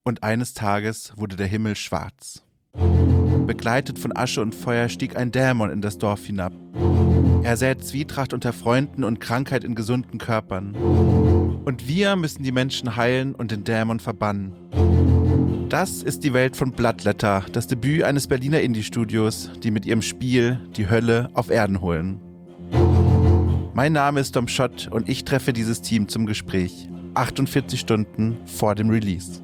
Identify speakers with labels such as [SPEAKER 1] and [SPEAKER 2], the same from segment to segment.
[SPEAKER 1] Und eines Tages wurde der Himmel schwarz. Begleitet von Asche und Feuer stieg ein Dämon in das Dorf hinab. Er sät Zwietracht unter Freunden und Krankheit in gesunden Körpern. Und wir müssen die Menschen heilen und den Dämon verbannen. Das ist die Welt von Bloodletter, das Debüt eines Berliner Indie-Studios, die mit ihrem Spiel die Hölle auf Erden holen. Mein Name ist Dom Schott und ich treffe dieses Team zum Gespräch, 48 Stunden vor dem Release.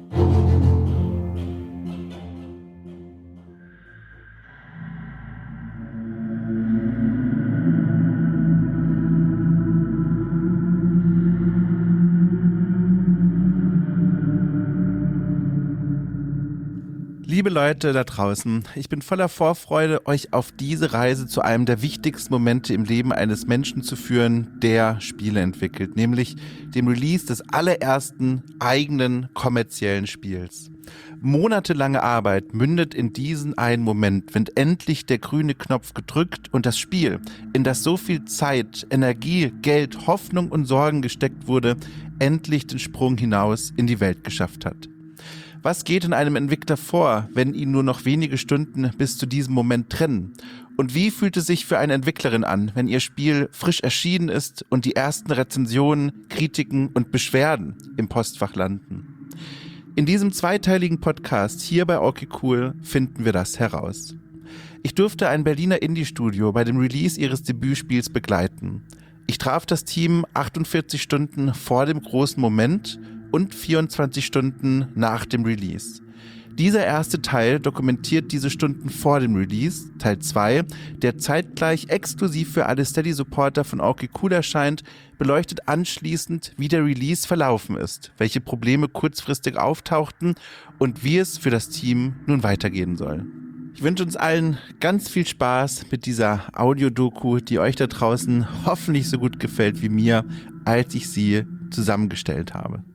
[SPEAKER 1] Liebe Leute da draußen, ich bin voller Vorfreude, euch auf diese Reise zu einem der wichtigsten Momente im Leben eines Menschen zu führen, der Spiele entwickelt, nämlich dem Release des allerersten eigenen kommerziellen Spiels. Monatelange Arbeit mündet in diesen einen Moment, wenn endlich der grüne Knopf gedrückt und das Spiel, in das so viel Zeit, Energie, Geld, Hoffnung und Sorgen gesteckt wurde, endlich den Sprung hinaus in die Welt geschafft hat. Was geht in einem Entwickler vor, wenn ihn nur noch wenige Stunden bis zu diesem Moment trennen? Und wie fühlt es sich für eine Entwicklerin an, wenn ihr Spiel frisch erschienen ist und die ersten Rezensionen, Kritiken und Beschwerden im Postfach landen? In diesem zweiteiligen Podcast hier bei Orky-Cool finden wir das heraus. Ich durfte ein Berliner Indie-Studio bei dem Release ihres Debütspiels begleiten. Ich traf das Team 48 Stunden vor dem großen Moment und 24 Stunden nach dem Release. Dieser erste Teil dokumentiert diese Stunden vor dem Release, Teil 2, der zeitgleich exklusiv für alle Steady-Supporter von Orky-Cool erscheint, beleuchtet anschließend, wie der Release verlaufen ist, welche Probleme kurzfristig auftauchten und wie es für das Team nun weitergehen soll. Ich wünsche uns allen ganz viel Spaß mit dieser Audiodoku, die euch da draußen hoffentlich so gut gefällt wie mir, als ich sie zusammengestellt habe.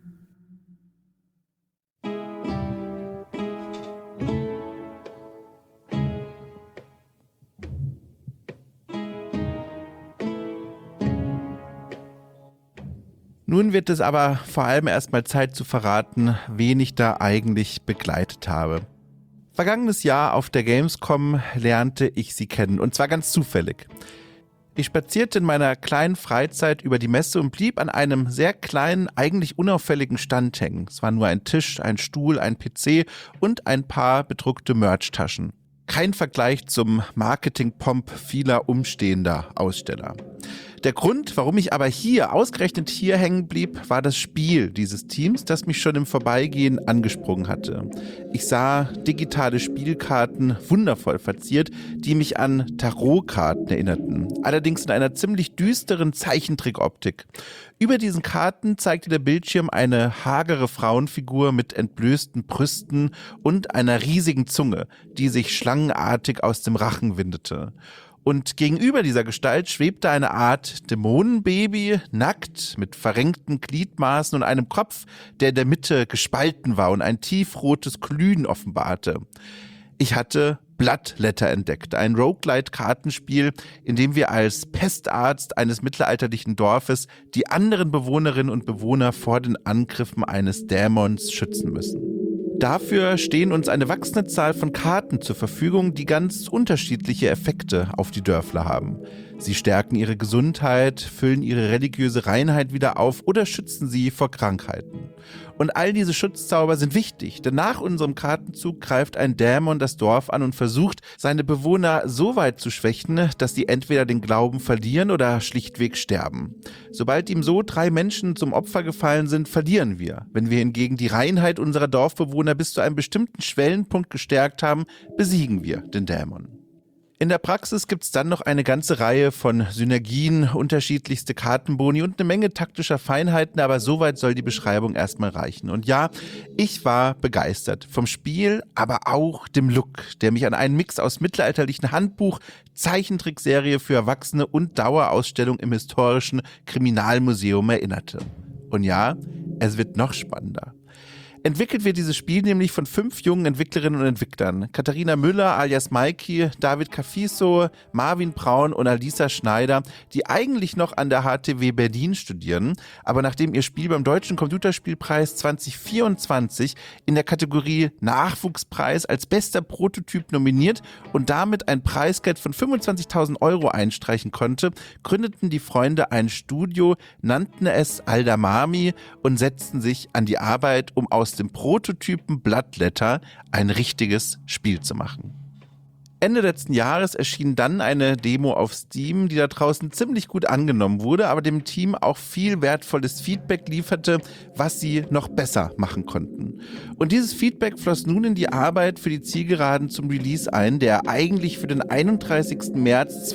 [SPEAKER 1] Nun wird es aber vor allem erstmal Zeit zu verraten, wen ich da eigentlich begleitet habe. Vergangenes Jahr auf der Gamescom lernte ich sie kennen, und zwar ganz zufällig. Ich spazierte in meiner kleinen Freizeit über die Messe und blieb an einem sehr kleinen, eigentlich unauffälligen Stand hängen. Es war nur ein Tisch, ein Stuhl, ein PC und ein paar bedruckte Merch-Taschen. Kein Vergleich zum Marketing-Pomp vieler umstehender Aussteller. Der Grund, warum ich aber ausgerechnet hier hängen blieb, war das Spiel dieses Teams, das mich schon im Vorbeigehen angesprungen hatte. Ich sah digitale Spielkarten, wundervoll verziert, die mich an Tarotkarten erinnerten. Allerdings in einer ziemlich düsteren Zeichentrickoptik. Über diesen Karten zeigte der Bildschirm eine hagere Frauenfigur mit entblößten Brüsten und einer riesigen Zunge, die sich schlangenartig aus dem Rachen windete. Und gegenüber dieser Gestalt schwebte eine Art Dämonenbaby, nackt, mit verrenkten Gliedmaßen und einem Kopf, der in der Mitte gespalten war und ein tiefrotes Glühen offenbarte. Ich hatte Bloodletter entdeckt, ein Roguelite-Kartenspiel, in dem wir als Pestarzt eines mittelalterlichen Dorfes die anderen Bewohnerinnen und Bewohner vor den Angriffen eines Dämons schützen müssen. Dafür stehen uns eine wachsende Zahl von Karten zur Verfügung, die ganz unterschiedliche Effekte auf die Dörfler haben. Sie stärken ihre Gesundheit, füllen ihre religiöse Reinheit wieder auf oder schützen sie vor Krankheiten. Und all diese Schutzzauber sind wichtig, denn nach unserem Kartenzug greift ein Dämon das Dorf an und versucht, seine Bewohner so weit zu schwächen, dass sie entweder den Glauben verlieren oder schlichtweg sterben. Sobald ihm so 3 Menschen zum Opfer gefallen sind, verlieren wir. Wenn wir hingegen die Reinheit unserer Dorfbewohner bis zu einem bestimmten Schwellenpunkt gestärkt haben, besiegen wir den Dämon. In der Praxis gibt es dann noch eine ganze Reihe von Synergien, unterschiedlichste Kartenboni und eine Menge taktischer Feinheiten, aber soweit soll die Beschreibung erstmal reichen. Und ja, ich war begeistert vom Spiel, aber auch dem Look, der mich an einen Mix aus mittelalterlichen Handbuch, Zeichentrickserie für Erwachsene und Dauerausstellung im historischen Kriminalmuseum erinnerte. Und ja, es wird noch spannender. Entwickelt wird dieses Spiel nämlich von 5 jungen Entwicklerinnen und Entwicklern. Katharina Müller alias Maiki, David Cafiso, Marvin Braun und Alisa Schneider, die eigentlich noch an der HTW Berlin studieren, aber nachdem ihr Spiel beim Deutschen Computerspielpreis 2024 in der Kategorie Nachwuchspreis als bester Prototyp nominiert und damit ein Preisgeld von 25.000 Euro einstreichen konnte, gründeten die Freunde ein Studio, nannten es Aldamami und setzten sich an die Arbeit, um aus dem Prototypen Bloodletter ein richtiges Spiel zu machen. Ende letzten Jahres erschien dann eine Demo auf Steam, die da draußen ziemlich gut angenommen wurde, aber dem Team auch viel wertvolles Feedback lieferte, was sie noch besser machen konnten. Und dieses Feedback floss nun in die Arbeit für die Zielgeraden zum Release ein, der eigentlich für den 31. März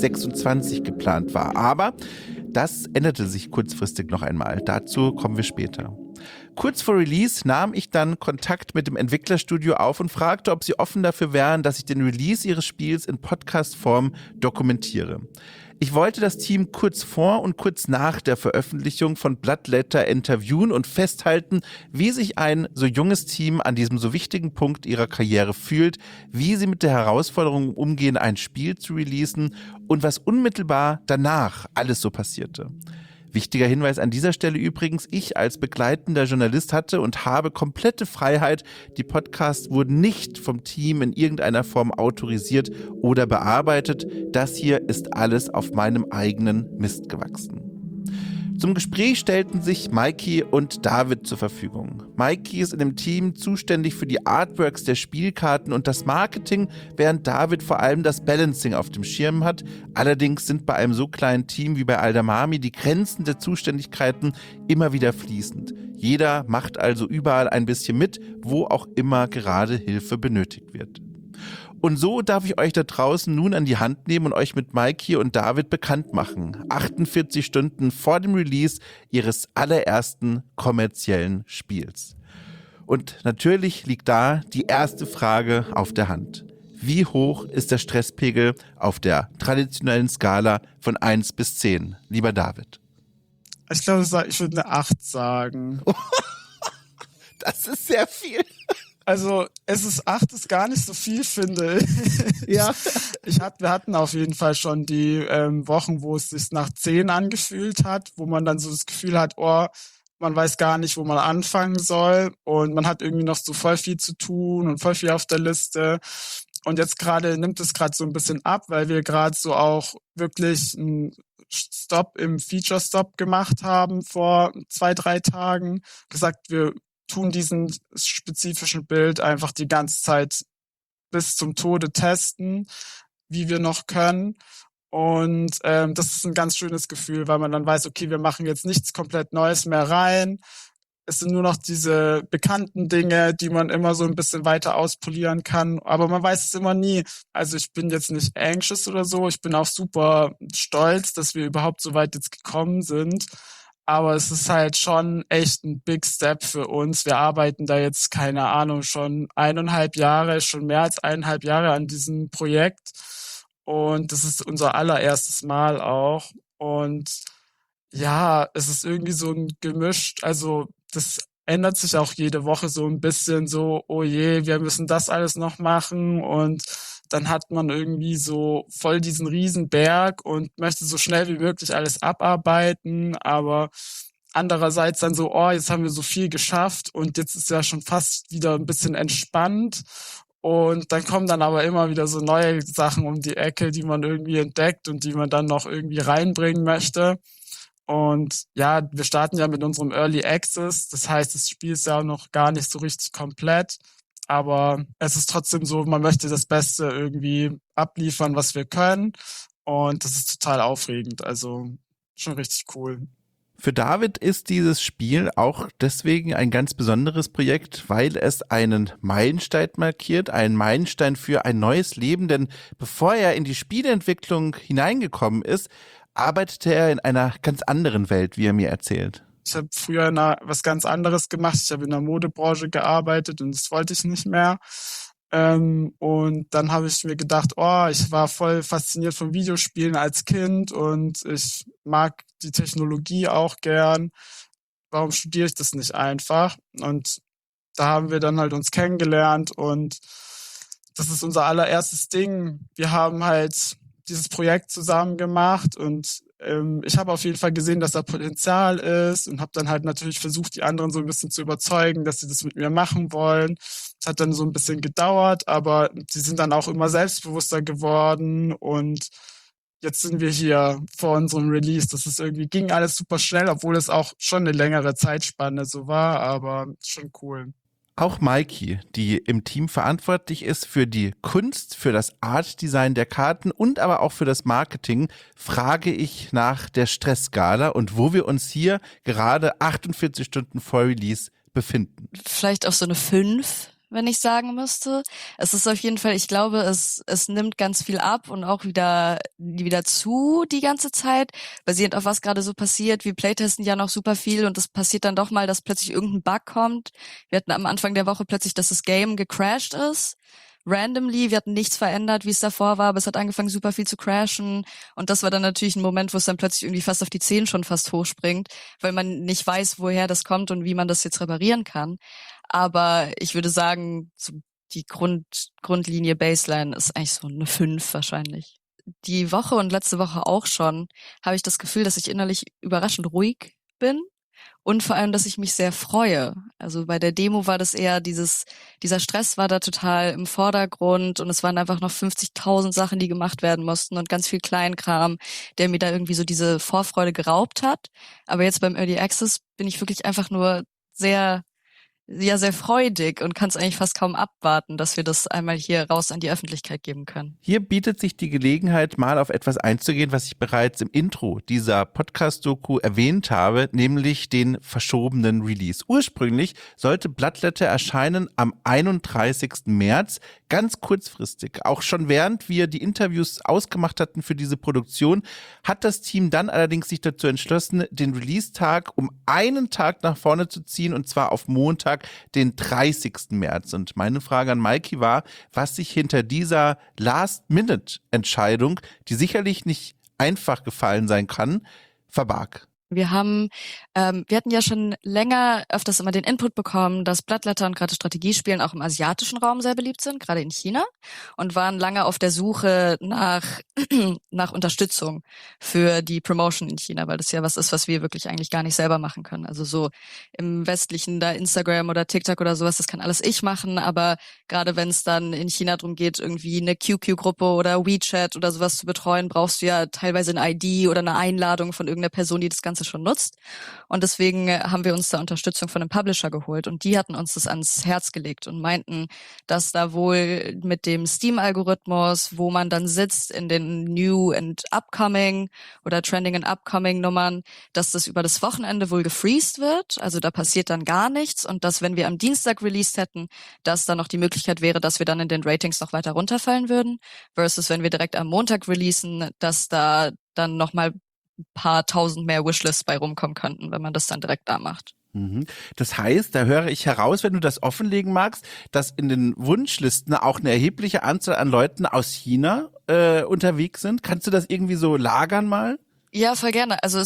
[SPEAKER 1] 2026 geplant war. Aber das änderte sich kurzfristig noch einmal. Dazu kommen wir später. Kurz vor Release nahm ich dann Kontakt mit dem Entwicklerstudio auf und fragte, ob sie offen dafür wären, dass ich den Release ihres Spiels in Podcast-Form dokumentiere. Ich wollte das Team kurz vor und kurz nach der Veröffentlichung von Bloodletter interviewen und festhalten, wie sich ein so junges Team an diesem so wichtigen Punkt ihrer Karriere fühlt, wie sie mit der Herausforderung umgehen, ein Spiel zu releasen und was unmittelbar danach alles so passierte. Wichtiger Hinweis an dieser Stelle übrigens, ich als begleitender Journalist hatte und habe komplette Freiheit. Die Podcasts wurden nicht vom Team in irgendeiner Form autorisiert oder bearbeitet. Das hier ist alles auf meinem eigenen Mist gewachsen. Zum Gespräch stellten sich Maiki und David zur Verfügung. Maiki ist in dem Team zuständig für die Artworks der Spielkarten und das Marketing, während David vor allem das Balancing auf dem Schirm hat. Allerdings sind bei einem so kleinen Team wie bei Aldamami die Grenzen der Zuständigkeiten immer wieder fließend. Jeder macht also überall ein bisschen mit, wo auch immer gerade Hilfe benötigt wird. Und so darf ich euch da draußen nun an die Hand nehmen und euch mit Maiki und David bekannt machen. 48 Stunden vor dem Release ihres allerersten kommerziellen Spiels. Und natürlich liegt da die erste Frage auf der Hand. Wie hoch ist der Stresspegel auf der traditionellen Skala von 1 bis 10, lieber David?
[SPEAKER 2] Ich glaube, ich würde eine 8 sagen.
[SPEAKER 1] Das ist sehr viel.
[SPEAKER 2] Also, 8 ist gar nicht so viel, finde ich.
[SPEAKER 1] Ja.
[SPEAKER 2] Wir hatten auf jeden Fall schon die Wochen, wo es sich nach 10 angefühlt hat, wo man dann so das Gefühl hat, oh, man weiß gar nicht, wo man anfangen soll und man hat irgendwie noch so voll viel zu tun und voll viel auf der Liste. Und jetzt nimmt es gerade so ein bisschen ab, weil wir gerade so auch wirklich einen Stop im Feature-Stop gemacht haben vor 2-3 Tagen. Gesagt, wir tun diesen spezifischen Bild einfach die ganze Zeit bis zum Tode testen, wie wir noch können. Und das ist ein ganz schönes Gefühl, weil man dann weiß, okay, wir machen jetzt nichts komplett Neues mehr rein. Es sind nur noch diese bekannten Dinge, die man immer so ein bisschen weiter auspolieren kann. Aber man weiß es immer nie. Also ich bin jetzt nicht anxious oder so. Ich bin auch super stolz, dass wir überhaupt so weit jetzt gekommen sind. Aber es ist halt schon echt ein Big Step für uns. Wir arbeiten da jetzt, keine Ahnung, schon schon mehr als 1,5 Jahre an diesem Projekt. Und das ist unser allererstes Mal auch. Und ja, es ist irgendwie so ein gemischt. Also das ändert sich auch jede Woche so ein bisschen so, oh je, wir müssen das alles noch machen. Und dann hat man irgendwie so voll diesen Riesenberg und möchte so schnell wie möglich alles abarbeiten, aber andererseits dann so, oh, jetzt haben wir so viel geschafft und jetzt ist ja schon fast wieder ein bisschen entspannt und dann kommen dann aber immer wieder so neue Sachen um die Ecke, die man irgendwie entdeckt und die man dann noch irgendwie reinbringen möchte. Und ja, wir starten ja mit unserem Early Access, das heißt, das Spiel ist ja noch gar nicht so richtig komplett. Aber es ist trotzdem so, man möchte das Beste irgendwie abliefern, was wir können. Und das ist total aufregend. Also schon richtig cool.
[SPEAKER 1] Für David ist dieses Spiel auch deswegen ein ganz besonderes Projekt, weil es einen Meilenstein markiert, einen Meilenstein für ein neues Leben. Denn bevor er in die Spieleentwicklung hineingekommen ist, arbeitete er in einer ganz anderen Welt, wie er mir erzählt.
[SPEAKER 2] Ich habe früher was ganz anderes gemacht. Ich habe in der Modebranche gearbeitet und das wollte ich nicht mehr. Und dann habe ich mir gedacht, oh, ich war voll fasziniert von Videospielen als Kind und ich mag die Technologie auch gern. Warum studiere ich das nicht einfach? Und Da haben wir dann halt uns kennengelernt und das ist unser allererstes Ding. Wir haben halt dieses Projekt zusammen gemacht und ich habe auf jeden Fall gesehen, dass da Potenzial ist und habe dann halt natürlich versucht, die anderen so ein bisschen zu überzeugen, dass sie das mit mir machen wollen. Es hat dann so ein bisschen gedauert, aber sie sind dann auch immer selbstbewusster geworden und jetzt sind wir hier vor unserem Release. Das ist irgendwie, ging alles super schnell, obwohl es auch schon eine längere Zeitspanne so war, aber schon cool.
[SPEAKER 1] Auch Maiki, die im Team verantwortlich ist für die Kunst, für das Artdesign der Karten und aber auch für das Marketing, frage ich nach der Stressskala und wo wir uns hier gerade 48 Stunden vor Release befinden.
[SPEAKER 3] Vielleicht auch so eine 5, wenn ich sagen müsste. Es ist auf jeden Fall, ich glaube, es nimmt ganz viel ab und auch wieder zu die ganze Zeit, basierend auf was gerade so passiert. Wir playtesten ja noch super viel und es passiert dann doch mal, dass plötzlich irgendein Bug kommt. Wir hatten am Anfang der Woche plötzlich, dass das Game gecrashed ist. Randomly, wir hatten nichts verändert, wie es davor war, aber es hat angefangen super viel zu crashen und das war dann natürlich ein Moment, wo es dann plötzlich irgendwie fast auf die 10 schon fast hochspringt, weil man nicht weiß, woher das kommt und wie man das jetzt reparieren kann. Aber ich würde sagen, so die Grundlinie Baseline ist eigentlich so eine 5 wahrscheinlich. Die Woche und letzte Woche auch schon habe ich das Gefühl, dass ich innerlich überraschend ruhig bin. Und vor allem, dass ich mich sehr freue. Also bei der Demo war das eher dieser Stress war da total im Vordergrund und es waren einfach noch 50.000 Sachen, die gemacht werden mussten und ganz viel Kleinkram, der mir da irgendwie so diese Vorfreude geraubt hat. Aber jetzt beim Early Access bin ich wirklich einfach nur sehr freudig und kann es eigentlich fast kaum abwarten, dass wir das einmal hier raus an die Öffentlichkeit geben können.
[SPEAKER 1] Hier bietet sich die Gelegenheit, mal auf etwas einzugehen, was ich bereits im Intro dieser Podcast-Doku erwähnt habe, nämlich den verschobenen Release. Ursprünglich sollte Bloodletter erscheinen am 31. März, ganz kurzfristig. Auch schon während wir die Interviews ausgemacht hatten für diese Produktion, hat das Team dann allerdings sich dazu entschlossen, den Release-Tag um einen Tag nach vorne zu ziehen, und zwar auf Montag, den 30. März. Und meine Frage an Maiki war, was sich hinter dieser Last-Minute-Entscheidung, die sicherlich nicht einfach gefallen sein kann, verbarg.
[SPEAKER 3] Wir hatten ja schon länger öfters immer den Input bekommen, dass Bloodletter und gerade Strategiespielen auch im asiatischen Raum sehr beliebt sind, gerade in China, und waren lange auf der Suche nach Unterstützung für die Promotion in China, weil das ja was ist, was wir wirklich eigentlich gar nicht selber machen können. Also so im westlichen, da Instagram oder TikTok oder sowas, das kann alles ich machen, aber gerade wenn es dann in China darum geht, irgendwie eine QQ-Gruppe oder WeChat oder sowas zu betreuen, brauchst du ja teilweise eine ID oder eine Einladung von irgendeiner Person, die das Ganze schon nutzt. Und deswegen haben wir uns da Unterstützung von einem Publisher geholt und die hatten uns das ans Herz gelegt und meinten, dass da wohl mit dem Steam-Algorithmus, wo man dann sitzt in den New and Upcoming oder Trending and Upcoming Nummern, dass das über das Wochenende wohl gefreezed wird. Also da passiert dann gar nichts und dass, wenn wir am Dienstag released hätten, dass da noch die Möglichkeit wäre, dass wir dann in den Ratings noch weiter runterfallen würden, versus wenn wir direkt am Montag releasen, dass da dann nochmal ein paar tausend mehr Wishlists bei rumkommen könnten, wenn man das dann direkt da macht.
[SPEAKER 1] Das heißt, da höre ich heraus, wenn du das offenlegen magst, dass in den Wunschlisten auch eine erhebliche Anzahl an Leuten aus China unterwegs sind. Kannst du das irgendwie so lagern mal?
[SPEAKER 3] Ja, voll gerne. Also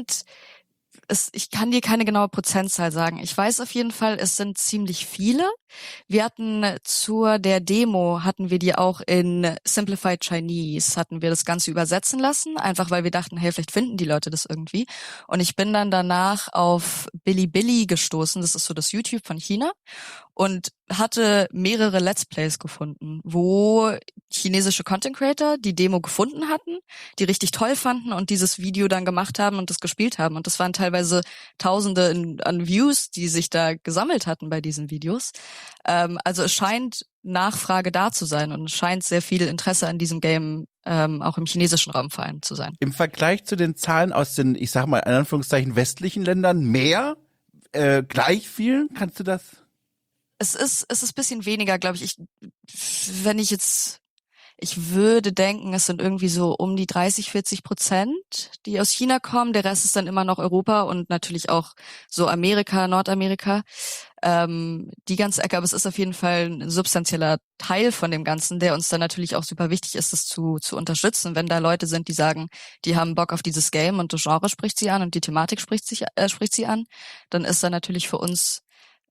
[SPEAKER 3] ich kann dir keine genaue Prozentzahl sagen. Ich weiß auf jeden Fall, es sind ziemlich viele. Wir hatten der Demo hatten wir die auch in Simplified Chinese, hatten wir das Ganze übersetzen lassen, einfach weil wir dachten, hey, vielleicht finden die Leute das irgendwie. Und ich bin dann danach auf Bilibili gestoßen, das ist so das YouTube von China, und hatte mehrere Let's Plays gefunden, wo chinesische Content Creator die Demo gefunden hatten, die richtig toll fanden und dieses Video dann gemacht haben und das gespielt haben. Und das waren teilweise Tausende an Views, die sich da gesammelt hatten bei diesen Videos. Also es scheint Nachfrage da zu sein und es scheint sehr viel Interesse an diesem Game auch im chinesischen Raum vor allem zu sein.
[SPEAKER 1] Im Vergleich zu den Zahlen aus den, ich sag mal in Anführungszeichen, westlichen Ländern mehr? Gleich viel? Kannst du das?
[SPEAKER 3] Es ist ein bisschen weniger, glaube ich. Ich würde denken, es sind irgendwie so um die 30-40%, die aus China kommen. Der Rest ist dann immer noch Europa und natürlich auch so Amerika, Nordamerika, die ganze Ecke. Aber es ist auf jeden Fall ein substanzieller Teil von dem Ganzen, der uns dann natürlich auch super wichtig ist, das zu unterstützen. Wenn da Leute sind, die sagen, die haben Bock auf dieses Game und das Genre spricht sie an und die Thematik spricht sie an, dann ist da natürlich für uns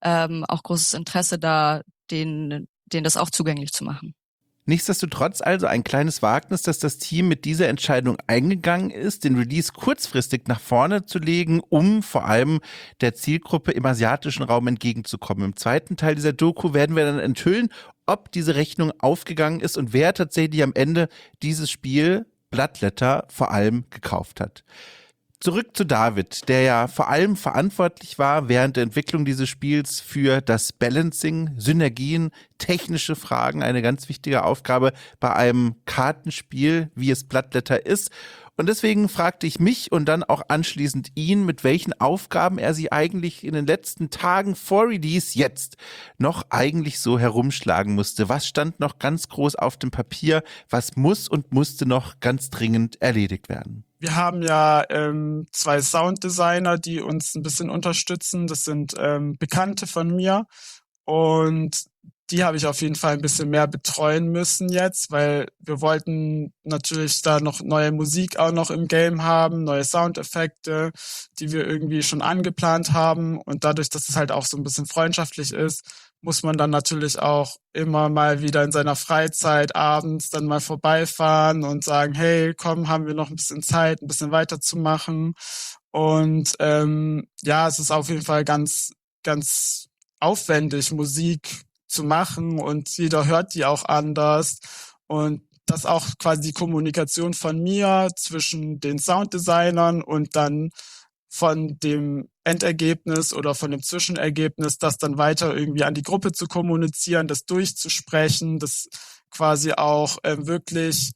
[SPEAKER 3] auch großes Interesse da, denen das auch zugänglich zu machen.
[SPEAKER 1] Nichtsdestotrotz also ein kleines Wagnis, dass das Team mit dieser Entscheidung eingegangen ist, den Release kurzfristig nach vorne zu legen, um vor allem der Zielgruppe im asiatischen Raum entgegenzukommen. Im zweiten Teil dieser Doku werden wir dann enthüllen, ob diese Rechnung aufgegangen ist und wer tatsächlich am Ende dieses Spiel Bloodletter vor allem gekauft hat. Zurück zu David, der ja vor allem verantwortlich war während der Entwicklung dieses Spiels für das Balancing, Synergien, technische Fragen, eine ganz wichtige Aufgabe bei einem Kartenspiel, wie es Bloodletter ist. Und deswegen fragte ich mich und dann auch anschließend ihn, mit welchen Aufgaben er sie eigentlich in den letzten Tagen vor Release jetzt noch eigentlich so herumschlagen musste. Was stand noch ganz groß auf dem Papier? Was muss und musste noch ganz dringend erledigt werden?
[SPEAKER 2] Wir haben ja 2 Sounddesigner, die uns ein bisschen unterstützen. Das sind Bekannte von mir und die habe ich auf jeden Fall ein bisschen mehr betreuen müssen jetzt, weil wir wollten natürlich da noch neue Musik auch noch im Game haben, neue Soundeffekte, die wir irgendwie schon angeplant haben. Und dadurch, dass es halt auch so ein bisschen freundschaftlich ist, muss man dann natürlich auch immer mal wieder in seiner Freizeit abends dann mal vorbeifahren und sagen, hey, komm, haben wir noch ein bisschen Zeit, ein bisschen weiterzumachen. Und ja, es ist auf jeden Fall ganz, ganz aufwendig, Musik zu machen und jeder hört die auch anders. Und das auch quasi die Kommunikation von mir zwischen den Sounddesignern und dann von dem Endergebnis oder von dem Zwischenergebnis, das dann weiter irgendwie an die Gruppe zu kommunizieren, das durchzusprechen, das quasi auch wirklich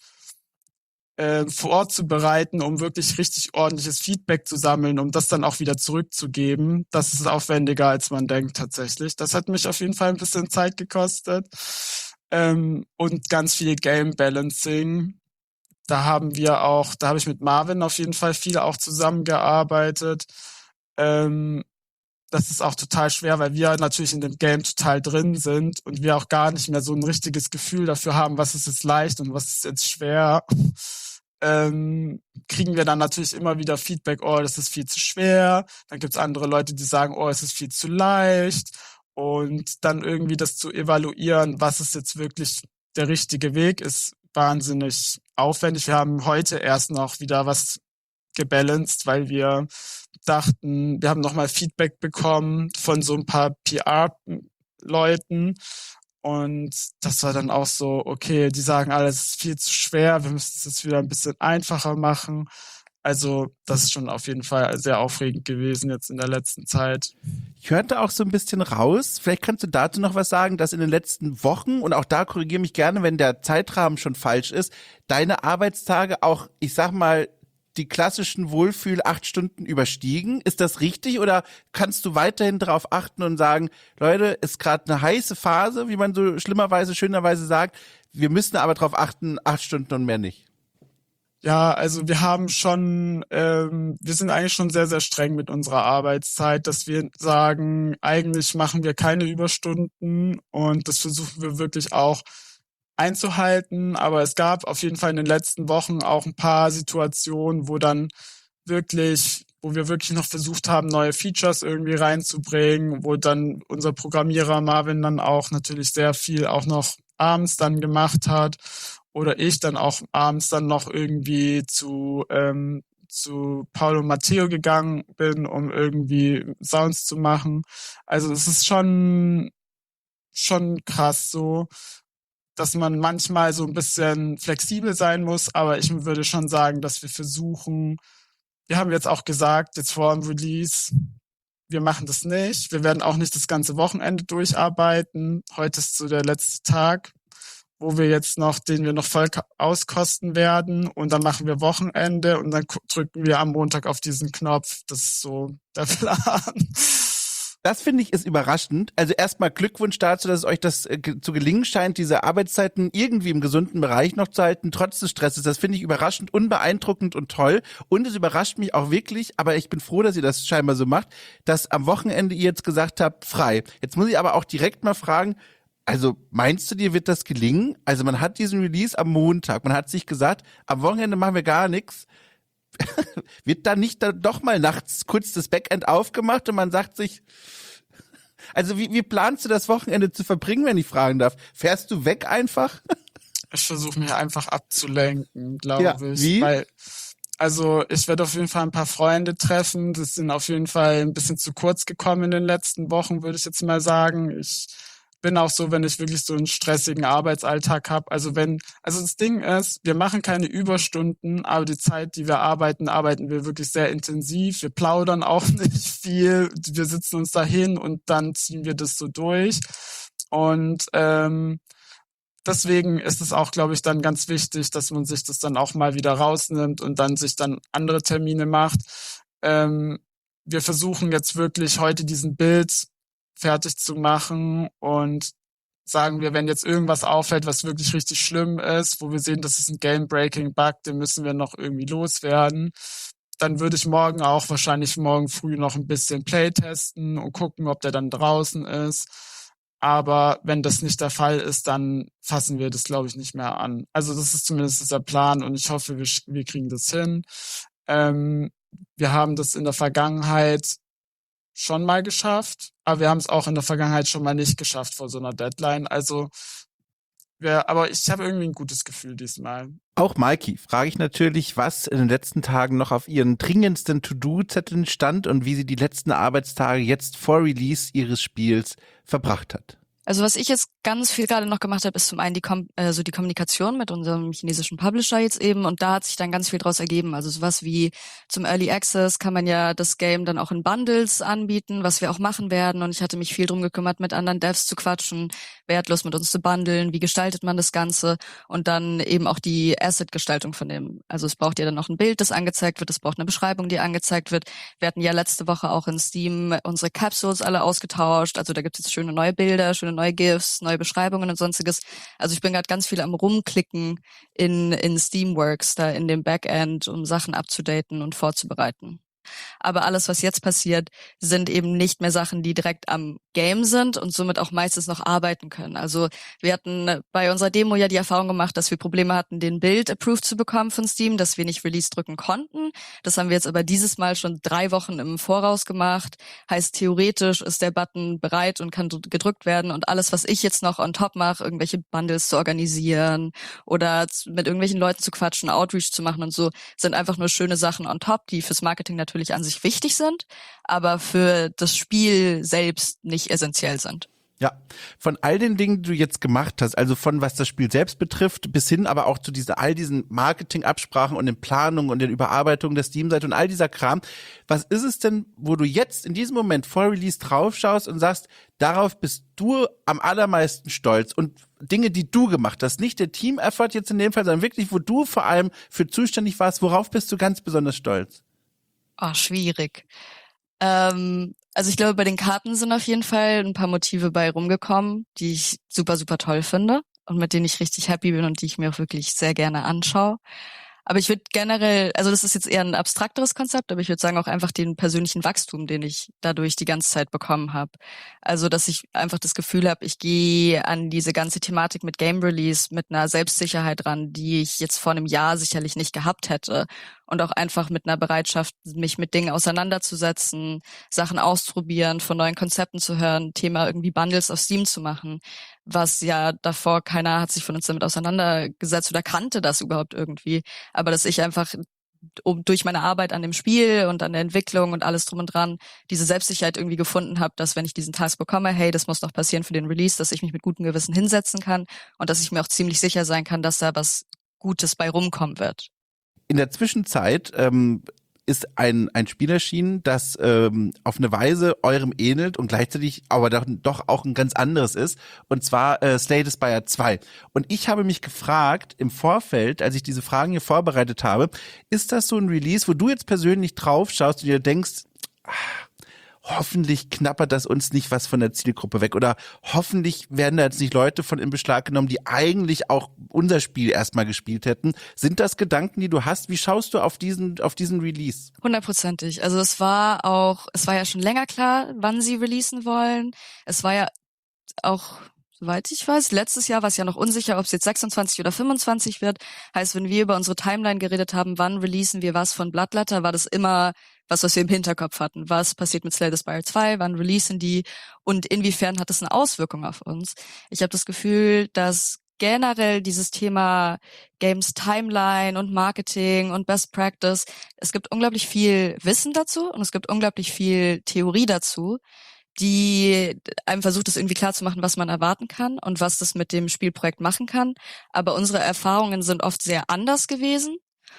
[SPEAKER 2] vorzubereiten, um wirklich richtig ordentliches Feedback zu sammeln, um das dann auch wieder zurückzugeben. Das ist aufwendiger, als man denkt tatsächlich. Das hat mich auf jeden Fall ein bisschen Zeit gekostet. Und ganz viel Game Balancing. Da habe ich mit Marvin auf jeden Fall viel auch zusammengearbeitet. Das ist auch total schwer, weil wir natürlich in dem Game total drin sind und wir auch gar nicht mehr so ein richtiges Gefühl dafür haben, was ist jetzt leicht und was ist jetzt schwer. Kriegen wir dann natürlich immer wieder Feedback, oh, das ist viel zu schwer. Dann gibt's andere Leute, die sagen, oh, es ist viel zu leicht. Und dann irgendwie das zu evaluieren, was ist jetzt wirklich der richtige Weg, ist wahnsinnig aufwendig. Wir haben heute erst noch wieder was gebalanced, weil wir dachten, wir haben nochmal Feedback bekommen von so ein paar PR-Leuten. Und das war dann auch so, okay, die sagen, alles ist viel zu schwer, wir müssen es jetzt wieder ein bisschen einfacher machen. Also das ist schon auf jeden Fall sehr aufregend gewesen jetzt in der letzten Zeit.
[SPEAKER 1] Ich hörte auch so ein bisschen raus, vielleicht kannst du dazu noch was sagen, dass in den letzten Wochen, und auch da korrigiere mich gerne, wenn der Zeitrahmen schon falsch ist, deine Arbeitstage auch, ich sag mal, die klassischen Wohlfühl 8 Stunden überstiegen. Ist das richtig oder kannst du weiterhin darauf achten und sagen, Leute, ist gerade eine heiße Phase, wie man so schönerweise sagt, wir müssen aber darauf achten, 8 Stunden und mehr nicht?
[SPEAKER 2] Ja, also wir haben schon, wir sind eigentlich schon sehr, sehr streng mit unserer Arbeitszeit, dass wir sagen, eigentlich machen wir keine Überstunden und das versuchen wir wirklich auch einzuhalten. Aber es gab auf jeden Fall in den letzten Wochen auch ein paar Situationen, wo wir wirklich noch versucht haben, neue Features irgendwie reinzubringen, wo dann unser Programmierer Marvin dann auch natürlich sehr viel auch noch abends dann gemacht hat. Oder ich dann auch abends dann noch irgendwie zu Paolo Matteo gegangen bin, um irgendwie Sounds zu machen. Also es ist schon krass so, dass man manchmal so ein bisschen flexibel sein muss, aber ich würde schon sagen, dass wir haben jetzt auch gesagt, jetzt vor dem Release, wir machen das nicht. Wir werden auch nicht das ganze Wochenende durcharbeiten. Heute ist so der letzte Tag, den wir noch voll auskosten werden. Und dann machen wir Wochenende und dann drücken wir am Montag auf diesen Knopf. Das ist so der Plan.
[SPEAKER 1] Das finde ich ist überraschend. Also erstmal Glückwunsch dazu, dass es euch das zu gelingen scheint, diese Arbeitszeiten irgendwie im gesunden Bereich noch zu halten, trotz des Stresses. Das finde ich überraschend, unbeeindruckend und toll. Und es überrascht mich auch wirklich, aber ich bin froh, dass ihr das scheinbar so macht, dass am Wochenende ihr jetzt gesagt habt, frei. Jetzt muss ich aber auch direkt mal fragen, also meinst du, dir wird das gelingen? Also man hat diesen Release am Montag, man hat sich gesagt, am Wochenende machen wir gar nichts. Wird da nicht doch mal nachts kurz das Backend aufgemacht und man sagt sich, Also wie planst du das Wochenende zu verbringen, wenn ich fragen darf? Fährst du weg einfach?
[SPEAKER 2] Ich versuche mich einfach abzulenken, glaube
[SPEAKER 1] Ja,
[SPEAKER 2] ich.
[SPEAKER 1] wie?
[SPEAKER 2] Also ich werde auf jeden Fall ein paar Freunde treffen. Das sind auf jeden Fall ein bisschen zu kurz gekommen in den letzten Wochen, würde ich jetzt mal sagen. Ich bin auch so, wenn ich wirklich so einen stressigen Arbeitsalltag habe. Also das Ding ist, wir machen keine Überstunden, aber die Zeit, die wir arbeiten, arbeiten wir wirklich sehr intensiv. Wir plaudern auch nicht viel. Wir sitzen uns da hin und dann ziehen wir das so durch. Und deswegen ist es auch, glaube ich, dann ganz wichtig, dass man sich das dann auch mal wieder rausnimmt und dann sich dann andere Termine macht. Wir versuchen jetzt wirklich heute diesen Build fertig zu machen und sagen wir, wenn jetzt irgendwas auffällt, was wirklich richtig schlimm ist, wo wir sehen, das ist ein Game-Breaking-Bug, den müssen wir noch irgendwie loswerden, dann würde ich wahrscheinlich morgen früh noch ein bisschen Playtesten und gucken, ob der dann draußen ist. Aber wenn das nicht der Fall ist, dann fassen wir das, glaube ich, nicht mehr an. Also das ist zumindest der Plan und ich hoffe, wir kriegen das hin. Wir haben das in der Vergangenheit schon mal geschafft, aber wir haben es auch in der Vergangenheit schon mal nicht geschafft vor so einer Deadline. Also aber ich habe irgendwie ein gutes Gefühl diesmal.
[SPEAKER 1] Auch Maiki frage ich natürlich, was in den letzten Tagen noch auf ihren dringendsten To-Do-Zetteln stand und wie sie die letzten Arbeitstage jetzt vor Release ihres Spiels verbracht hat.
[SPEAKER 3] Also was ich jetzt ganz viel gerade noch gemacht habe, ist zum einen die Kommunikation mit unserem chinesischen Publisher jetzt eben, und da hat sich dann ganz viel draus ergeben. Also sowas wie zum Early Access kann man ja das Game dann auch in Bundles anbieten, was wir auch machen werden, und ich hatte mich viel drum gekümmert, mit anderen Devs zu quatschen, wertlos mit uns zu bundeln, wie gestaltet man das Ganze, und dann eben auch die Asset-Gestaltung von dem. Also es braucht ja dann noch ein Bild, das angezeigt wird, es braucht eine Beschreibung, die angezeigt wird. Wir hatten ja letzte Woche auch in Steam unsere Capsules alle ausgetauscht, also da gibt es jetzt schöne neue Bilder, schöne neue GIFs, neue Beschreibungen und sonstiges. Also ich bin gerade ganz viel am Rumklicken in Steamworks, da in dem Backend, um Sachen abzudaten und vorzubereiten. Aber alles, was jetzt passiert, sind eben nicht mehr Sachen, die direkt am Game sind und somit auch meistens noch arbeiten können. Also wir hatten bei unserer Demo ja die Erfahrung gemacht, dass wir Probleme hatten, den Build approved zu bekommen von Steam, dass wir nicht Release drücken konnten. Das haben wir jetzt aber dieses Mal schon 3 Wochen im Voraus gemacht. Heißt, theoretisch ist der Button bereit und kann gedrückt werden, und alles, was ich jetzt noch on top mache, irgendwelche Bundles zu organisieren oder mit irgendwelchen Leuten zu quatschen, Outreach zu machen und so, sind einfach nur schöne Sachen on top, die fürs Marketing natürlich an sich wichtig sind, aber für das Spiel selbst nicht essentiell sind.
[SPEAKER 1] Ja, von all den Dingen, die du jetzt gemacht hast, also von was das Spiel selbst betrifft, bis hin aber auch zu all diesen Marketingabsprachen und den Planungen und den Überarbeitungen der Steam-Seite und all dieser Kram, was ist es denn, wo du jetzt in diesem Moment vor Release draufschaust und sagst, darauf bist du am allermeisten stolz, und Dinge, die du gemacht hast, nicht der Team-Effort jetzt in dem Fall, sondern wirklich, wo du vor allem für zuständig warst, worauf bist du ganz besonders stolz?
[SPEAKER 3] Oh, schwierig. Also ich glaube, bei den Karten sind auf jeden Fall ein paar Motive bei rumgekommen, die ich super, super toll finde und mit denen ich richtig happy bin und die ich mir auch wirklich sehr gerne anschaue. Aber ich würde generell, also das ist jetzt eher ein abstrakteres Konzept, aber ich würde sagen auch einfach den persönlichen Wachstum, den ich dadurch die ganze Zeit bekommen habe. Also dass ich einfach das Gefühl habe, ich gehe an diese ganze Thematik mit Game Release mit einer Selbstsicherheit ran, die ich jetzt vor einem Jahr sicherlich nicht gehabt hätte. Und auch einfach mit einer Bereitschaft, mich mit Dingen auseinanderzusetzen, Sachen auszuprobieren, von neuen Konzepten zu hören, Thema irgendwie Bundles auf Steam zu machen, was ja davor keiner hat sich von uns damit auseinandergesetzt oder kannte das überhaupt irgendwie. Aber dass ich einfach durch meine Arbeit an dem Spiel und an der Entwicklung und alles drum und dran diese Selbstsicherheit irgendwie gefunden habe, dass wenn ich diesen Task bekomme, hey, das muss noch passieren für den Release, dass ich mich mit gutem Gewissen hinsetzen kann und dass ich mir auch ziemlich sicher sein kann, dass da was Gutes bei rumkommen wird.
[SPEAKER 1] In der Zwischenzeit ist ein Spiel erschienen, das auf eine Weise eurem ähnelt und gleichzeitig aber doch auch ein ganz anderes ist, und zwar Slay the Spire 2. Und ich habe mich gefragt im Vorfeld, als ich diese Fragen hier vorbereitet habe, ist das so ein Release, wo du jetzt persönlich drauf schaust und dir denkst, hoffentlich knappert das uns nicht was von der Zielgruppe weg, oder hoffentlich werden da jetzt nicht Leute von in Beschlag genommen, die eigentlich auch unser Spiel erstmal gespielt hätten. Sind das Gedanken, die du hast? Wie schaust du auf diesen Release?
[SPEAKER 3] 100%. Also es war ja schon länger klar, wann sie releasen wollen. Es war ja auch, soweit ich weiß, letztes Jahr war es ja noch unsicher, ob es jetzt 26 oder 25 wird. Heißt, wenn wir über unsere Timeline geredet haben, wann releasen wir was von Bloodletter, war das immer was wir im Hinterkopf hatten. Was passiert mit Slay the Spire 2? Wann releasen die? Und inwiefern hat das eine Auswirkung auf uns? Ich habe das Gefühl, dass generell dieses Thema Games Timeline und Marketing und Best Practice, es gibt unglaublich viel Wissen dazu und es gibt unglaublich viel Theorie dazu, die einem versucht, es irgendwie klar zu machen, was man erwarten kann und was das mit dem Spielprojekt machen kann. Aber unsere Erfahrungen sind oft sehr anders gewesen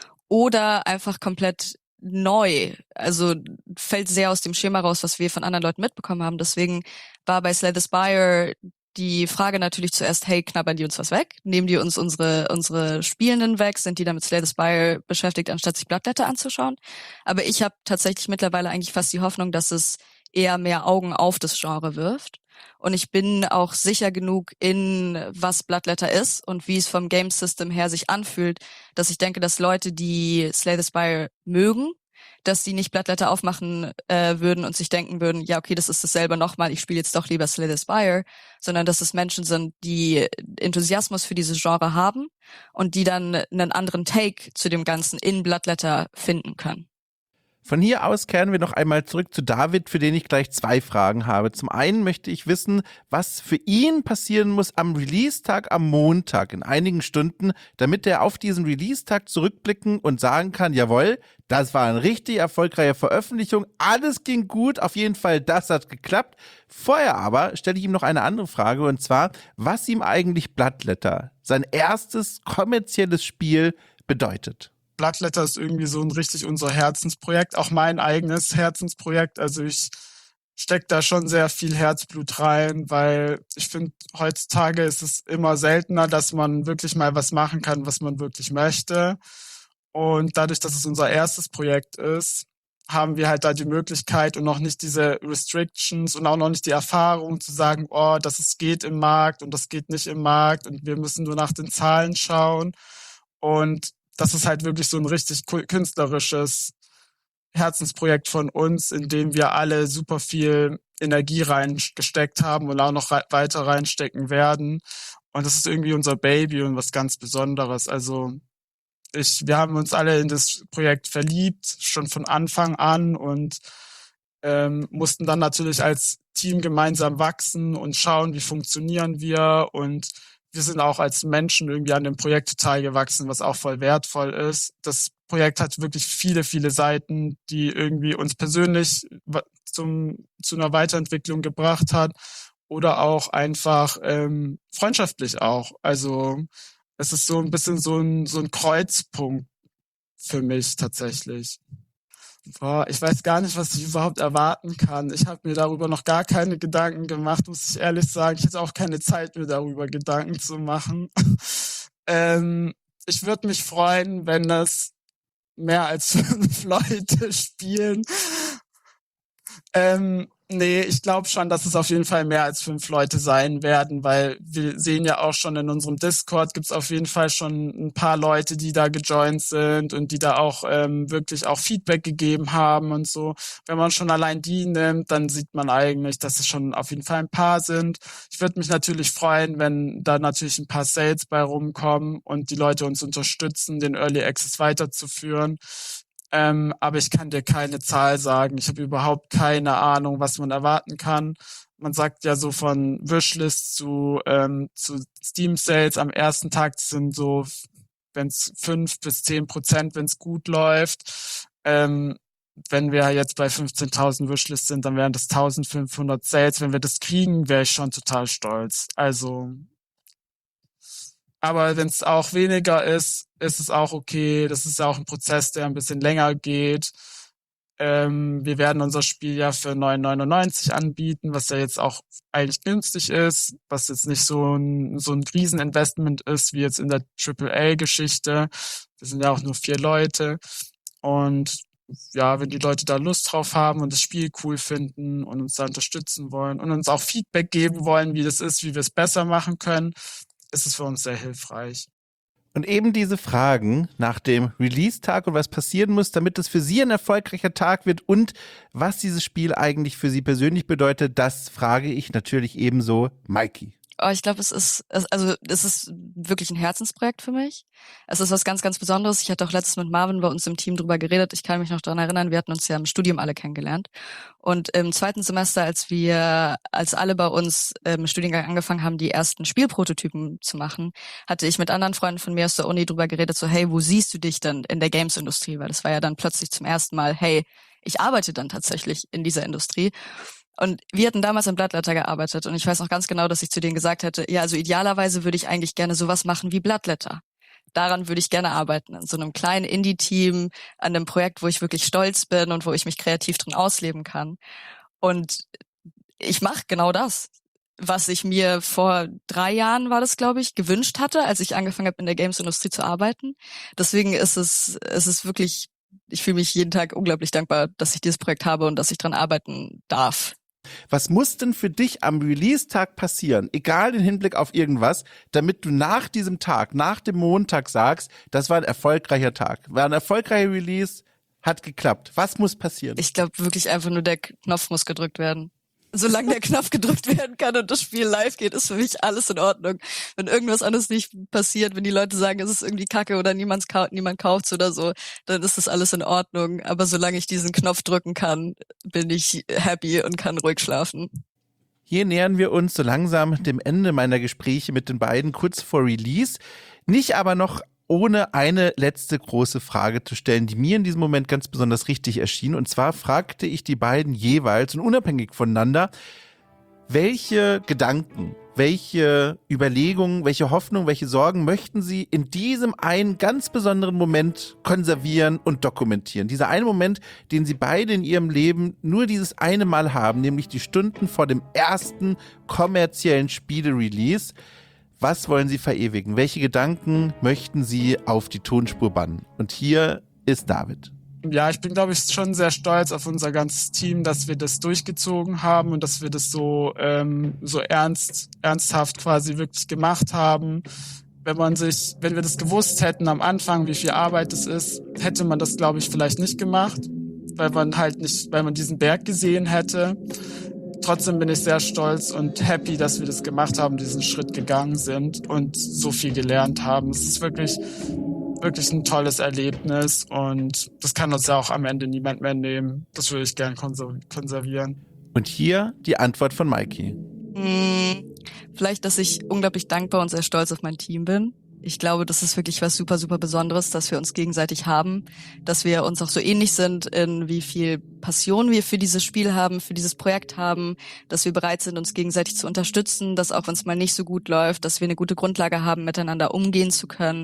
[SPEAKER 3] oder einfach komplett neu. Also fällt sehr aus dem Schema raus, was wir von anderen Leuten mitbekommen haben. Deswegen war bei Slay the Spire die Frage natürlich zuerst, hey, knabbern die uns was weg? Nehmen die uns unsere Spielenden weg? Sind die damit Slay the Spire beschäftigt, anstatt sich Bloodletter anzuschauen? Aber ich habe tatsächlich mittlerweile eigentlich fast die Hoffnung, dass es eher mehr Augen auf das Genre wirft. Und ich bin auch sicher genug in, was Bloodletter ist und wie es vom Game System her sich anfühlt, dass ich denke, dass Leute, die Slay the Spire mögen, dass die nicht Bloodletter aufmachen würden und sich denken würden, ja, okay, das ist dasselbe nochmal, ich spiele jetzt doch lieber Slay the Spire, sondern dass es Menschen sind, die Enthusiasmus für dieses Genre haben und die dann einen anderen Take zu dem Ganzen in Bloodletter finden können.
[SPEAKER 1] Von hier aus kehren wir noch einmal zurück zu David, für den ich gleich 2 Fragen habe. Zum einen möchte ich wissen, was für ihn passieren muss am Release-Tag am Montag in einigen Stunden, damit er auf diesen Release-Tag zurückblicken und sagen kann, jawohl, das war eine richtig erfolgreiche Veröffentlichung, alles ging gut, auf jeden Fall, das hat geklappt. Vorher aber stelle ich ihm noch eine andere Frage, und zwar, was ihm eigentlich Bloodletter, sein erstes kommerzielles Spiel, bedeutet.
[SPEAKER 2] Bloodletter ist irgendwie so ein richtig unser Herzensprojekt, auch mein eigenes Herzensprojekt. Also ich stecke da schon sehr viel Herzblut rein, weil ich finde, heutzutage ist es immer seltener, dass man wirklich mal was machen kann, was man wirklich möchte. Und dadurch, dass es unser erstes Projekt ist, haben wir halt da die Möglichkeit und noch nicht diese Restrictions und auch noch nicht die Erfahrung zu sagen, oh, das geht im Markt und das geht nicht im Markt und wir müssen nur nach den Zahlen schauen. Und das ist halt wirklich so ein richtig künstlerisches Herzensprojekt von uns, in dem wir alle super viel Energie reingesteckt haben und auch noch weiter reinstecken werden. Und das ist irgendwie unser Baby und was ganz Besonderes. Also wir haben uns alle in das Projekt verliebt, schon von Anfang an, und mussten dann natürlich als Team gemeinsam wachsen und schauen, wie funktionieren wir, und wir sind auch als Menschen irgendwie an dem Projekt total gewachsen, was auch voll wertvoll ist. Das Projekt hat wirklich viele, viele Seiten, die irgendwie uns persönlich zu einer Weiterentwicklung gebracht hat oder auch einfach freundschaftlich auch. Also es ist so ein bisschen so ein Kreuzpunkt für mich tatsächlich. Boah, ich weiß gar nicht, was ich überhaupt erwarten kann. Ich habe mir darüber noch gar keine Gedanken gemacht, muss ich ehrlich sagen. Ich hätte auch keine Zeit, mir darüber Gedanken zu machen. Ich würde mich freuen, wenn das mehr als 5 Leute spielen. Nee, ich glaube schon, dass es auf jeden Fall mehr als 5 Leute sein werden, weil wir sehen ja auch schon in unserem Discord gibt's auf jeden Fall schon ein paar Leute, die da gejoint sind und die da auch wirklich auch Feedback gegeben haben und so. Wenn man schon allein die nimmt, dann sieht man eigentlich, dass es schon auf jeden Fall ein paar sind. Ich würde mich natürlich freuen, wenn da natürlich ein paar Sales bei rumkommen und die Leute uns unterstützen, den Early Access weiterzuführen. Aber ich kann dir keine Zahl sagen. Ich habe überhaupt keine Ahnung, was man erwarten kann. Man sagt ja so von Wishlist zu Steam Sales am ersten Tag sind so, wenn es 5-10%, wenn es gut läuft. Wenn wir jetzt bei 15.000 Wishlist sind, dann wären das 1.500 Sales. Wenn wir das kriegen, wäre ich schon total stolz. Also, aber wenn es auch weniger ist, ist es auch okay. Das ist ja auch ein Prozess, der ein bisschen länger geht. Wir werden unser Spiel ja für 9,99 anbieten, was ja jetzt auch eigentlich günstig ist, was jetzt nicht so ein Rieseninvestment ist, wie jetzt in der AAA-Geschichte. Wir sind ja auch nur 4 Leute. Und ja, wenn die Leute da Lust drauf haben und das Spiel cool finden und uns da unterstützen wollen und uns auch Feedback geben wollen, wie das ist, wie wir es besser machen können, ist es für uns sehr hilfreich.
[SPEAKER 1] Und eben diese Fragen nach dem Release-Tag und was passieren muss, damit es für Sie ein erfolgreicher Tag wird und was dieses Spiel eigentlich für Sie persönlich bedeutet, das frage ich natürlich ebenso Maiki.
[SPEAKER 3] Ich glaube, es ist wirklich ein Herzensprojekt für mich. Es ist was ganz, ganz Besonderes. Ich hatte auch letztens mit Marvin bei uns im Team drüber geredet. Ich kann mich noch daran erinnern, wir hatten uns ja im Studium alle kennengelernt. Und im zweiten Semester, als alle bei uns im Studiengang angefangen haben, die ersten Spielprototypen zu machen, hatte ich mit anderen Freunden von mir aus der Uni drüber geredet, so, hey, wo siehst du dich denn in der Games-Industrie? Weil das war ja dann plötzlich zum ersten Mal, hey, ich arbeite dann tatsächlich in dieser Industrie. Und wir hatten damals im Bloodletter gearbeitet und ich weiß noch ganz genau, dass ich zu denen gesagt hätte, ja, also idealerweise würde ich eigentlich gerne sowas machen wie Bloodletter. Daran würde ich gerne arbeiten, in so einem kleinen Indie-Team, an einem Projekt, wo ich wirklich stolz bin und wo ich mich kreativ drin ausleben kann. Und ich mache genau das, was ich mir vor 3 Jahren, war das, glaube ich, gewünscht hatte, als ich angefangen habe, in der Games-Industrie zu arbeiten. Deswegen ist es wirklich, ich fühle mich jeden Tag unglaublich dankbar, dass ich dieses Projekt habe und dass ich dran arbeiten darf.
[SPEAKER 1] Was muss denn für dich am Release-Tag passieren, egal im Hinblick auf irgendwas, damit du nach diesem Tag, nach dem Montag sagst, das war ein erfolgreicher Tag, war ein erfolgreicher Release, hat geklappt. Was muss passieren?
[SPEAKER 3] Ich glaube wirklich einfach nur, der Knopf muss gedrückt werden. Solange der Knopf gedrückt werden kann und das Spiel live geht, ist für mich alles in Ordnung. Wenn irgendwas anderes nicht passiert, wenn die Leute sagen, es ist irgendwie kacke oder niemand kauft's oder so, dann ist das alles in Ordnung. Aber solange ich diesen Knopf drücken kann, bin ich happy und kann ruhig schlafen.
[SPEAKER 1] Hier nähern wir uns so langsam dem Ende meiner Gespräche mit den beiden kurz vor Release. Nicht aber noch ohne eine letzte große Frage zu stellen, die mir in diesem Moment ganz besonders richtig erschien. Und zwar fragte ich die beiden jeweils und unabhängig voneinander, welche Gedanken, welche Überlegungen, welche Hoffnungen, welche Sorgen möchten Sie in diesem einen ganz besonderen Moment konservieren und dokumentieren? Dieser eine Moment, den Sie beide in Ihrem Leben nur dieses eine Mal haben, nämlich die Stunden vor dem ersten kommerziellen Spiele-Release. Was wollen Sie verewigen? Welche Gedanken möchten Sie auf die Tonspur bannen? Und hier ist David.
[SPEAKER 2] Ja, ich bin, glaube ich, schon sehr stolz auf unser ganzes Team, dass wir das durchgezogen haben und dass wir das so ernsthaft quasi wirklich gemacht haben. Wenn wir das gewusst hätten am Anfang, wie viel Arbeit es ist, hätte man das, glaube ich, vielleicht nicht gemacht, weil man diesen Berg gesehen hätte. Trotzdem bin ich sehr stolz und happy, dass wir das gemacht haben, diesen Schritt gegangen sind und so viel gelernt haben. Es ist wirklich ein tolles Erlebnis und das kann uns ja auch am Ende niemand mehr nehmen. Das würde ich gern konservieren.
[SPEAKER 1] Und hier die Antwort von Maiki.
[SPEAKER 3] Vielleicht, dass ich unglaublich dankbar und sehr stolz auf mein Team bin. Ich glaube, das ist wirklich was super, super Besonderes, dass wir uns gegenseitig haben, dass wir uns auch so ähnlich sind, in wie viel Passion wir für dieses Spiel haben, für dieses Projekt haben, dass wir bereit sind, uns gegenseitig zu unterstützen, dass auch wenn es mal nicht so gut läuft, dass wir eine gute Grundlage haben, miteinander umgehen zu können,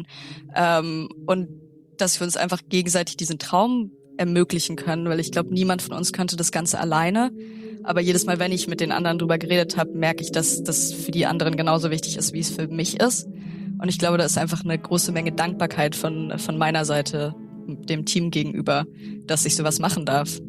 [SPEAKER 3] und dass wir uns einfach gegenseitig diesen Traum ermöglichen können, weil ich glaube, niemand von uns könnte das Ganze alleine. Aber jedes Mal, wenn ich mit den anderen drüber geredet habe, merke ich, dass das für die anderen genauso wichtig ist, wie es für mich ist. Und ich glaube, da ist einfach eine große Menge Dankbarkeit von meiner Seite, dem Team gegenüber, dass ich sowas machen darf.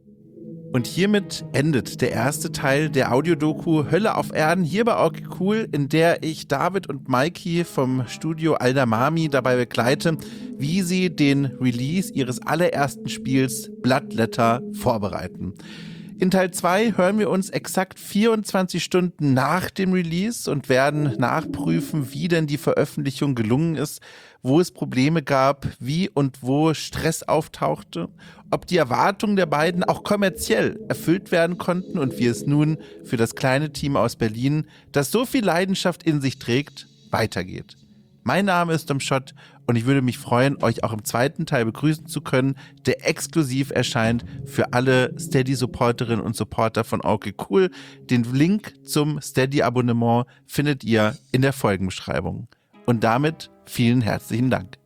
[SPEAKER 1] Und hiermit endet der erste Teil der Audiodoku Hölle auf Erden hier bei Okay Cool, in der ich David und Maiki vom Studio Aldamami dabei begleite, wie sie den Release ihres allerersten Spiels Bloodletter vorbereiten. In Teil 2 hören wir uns exakt 24 Stunden nach dem Release und werden nachprüfen, wie denn die Veröffentlichung gelungen ist, wo es Probleme gab, wie und wo Stress auftauchte, ob die Erwartungen der beiden auch kommerziell erfüllt werden konnten und wie es nun für das kleine Team aus Berlin, das so viel Leidenschaft in sich trägt, weitergeht. Mein Name ist Dom Schott und ich würde mich freuen, euch auch im zweiten Teil begrüßen zu können, der exklusiv erscheint für alle Steady-Supporterinnen und Supporter von Okay Cool. Den Link zum Steady-Abonnement findet ihr in der Folgenbeschreibung. Und damit vielen herzlichen Dank.